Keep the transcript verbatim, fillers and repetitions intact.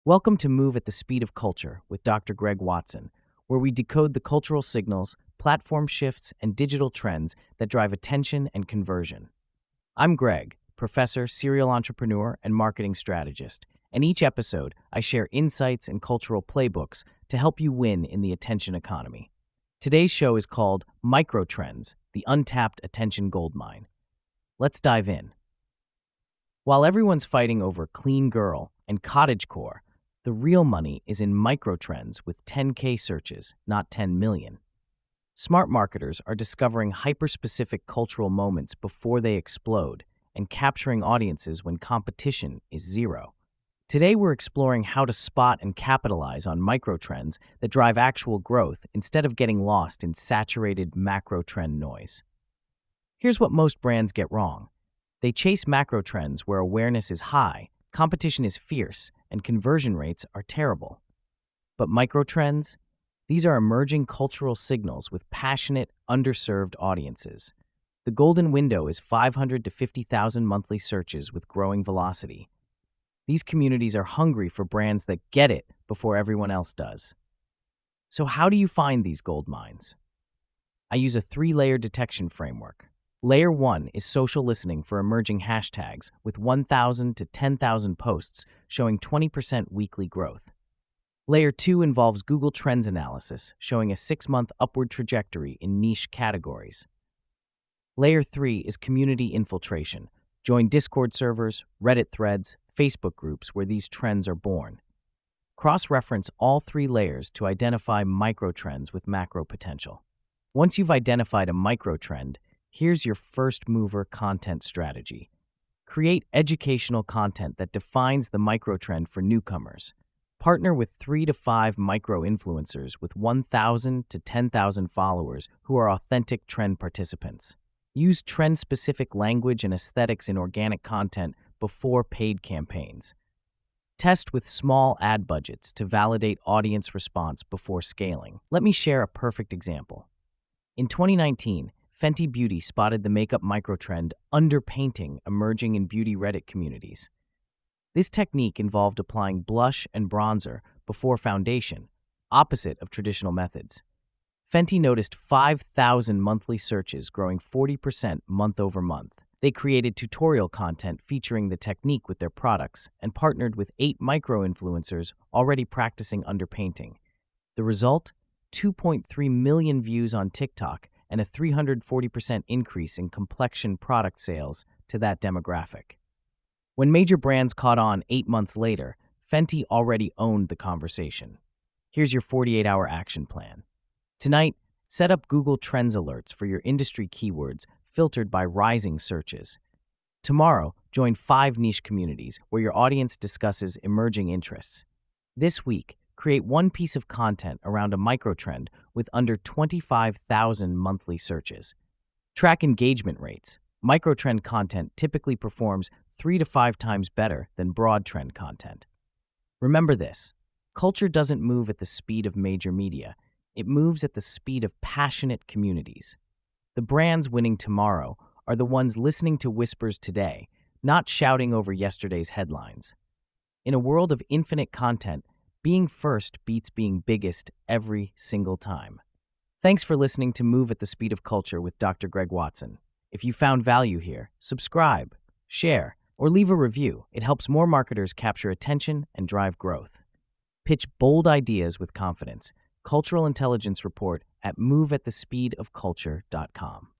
Welcome to Move at the Speed of Culture with Doctor Greg Watson, where we decode the cultural signals, platform shifts, and digital trends that drive attention and conversion. I'm Greg, professor, serial entrepreneur, and marketing strategist, and each episode I share insights and cultural playbooks to help you win in the attention economy. Today's show is called Microtrends, the Untapped Attention Goldmine. Let's dive in. While everyone's fighting over clean girl and cottagecore, the real money is in microtrends with ten K searches, not ten million. Smart marketers are discovering hyper-specific cultural moments before they explode and capturing audiences when competition is zero. Today we're exploring how to spot and capitalize on microtrends that drive actual growth instead of getting lost in saturated macro trend noise. Here's what most brands get wrong. They chase macro trends where awareness is high, competition is fierce, and conversion rates are terrible. But microtrends? These are emerging cultural signals with passionate, underserved audiences. The golden window is five hundred to fifty thousand monthly searches with growing velocity. These communities are hungry for brands that get it before everyone else does. So how do you find these gold mines? I use a three-layer detection framework. Layer one is social listening for emerging hashtags with one thousand to ten thousand posts showing twenty percent weekly growth. Layer two involves Google Trends analysis, showing a six-month upward trajectory in niche categories. Layer three is community infiltration. Join Discord servers, Reddit threads, Facebook groups where these trends are born. Cross-reference all three layers to identify microtrends with macro potential. Once you've identified a microtrend, here's your first mover content strategy. Create educational content that defines the microtrend for newcomers. Partner with three to five micro-influencers with one thousand to ten thousand followers who are authentic trend participants. Use trend-specific language and aesthetics in organic content before paid campaigns. Test with small ad budgets to validate audience response before scaling. Let me share a perfect example. In twenty nineteen, Fenty Beauty spotted the makeup microtrend underpainting emerging in beauty Reddit communities. This technique involved applying blush and bronzer before foundation, opposite of traditional methods. Fenty noticed five thousand monthly searches growing forty percent month over month. They created tutorial content featuring the technique with their products and partnered with eight micro-influencers already practicing underpainting. The result? two point three million views on TikTok and a three hundred forty percent increase in complexion product sales to that demographic. When major brands caught on eight months later, Fenty already owned the conversation. Here's your forty-eight hour action plan. Tonight, set up Google Trends alerts for your industry keywords filtered by rising searches. Tomorrow, join five niche communities where your audience discusses emerging interests. This week, create one piece of content around a microtrend with under twenty-five thousand monthly searches. Track engagement rates. Microtrend content typically performs three to five times better than broad trend content. Remember this, culture doesn't move at the speed of major media. It moves at the speed of passionate communities. The brands winning tomorrow are the ones listening to whispers today, not shouting over yesterday's headlines. In a world of infinite content, being first beats being biggest every single time. Thanks for listening to Move at the Speed of Culture with Doctor Greg Watson. If you found value here, subscribe, share, or leave a review. It helps more marketers capture attention and drive growth. Pitch bold ideas with confidence. Cultural Intelligence Report at move at the speed of culture dot com.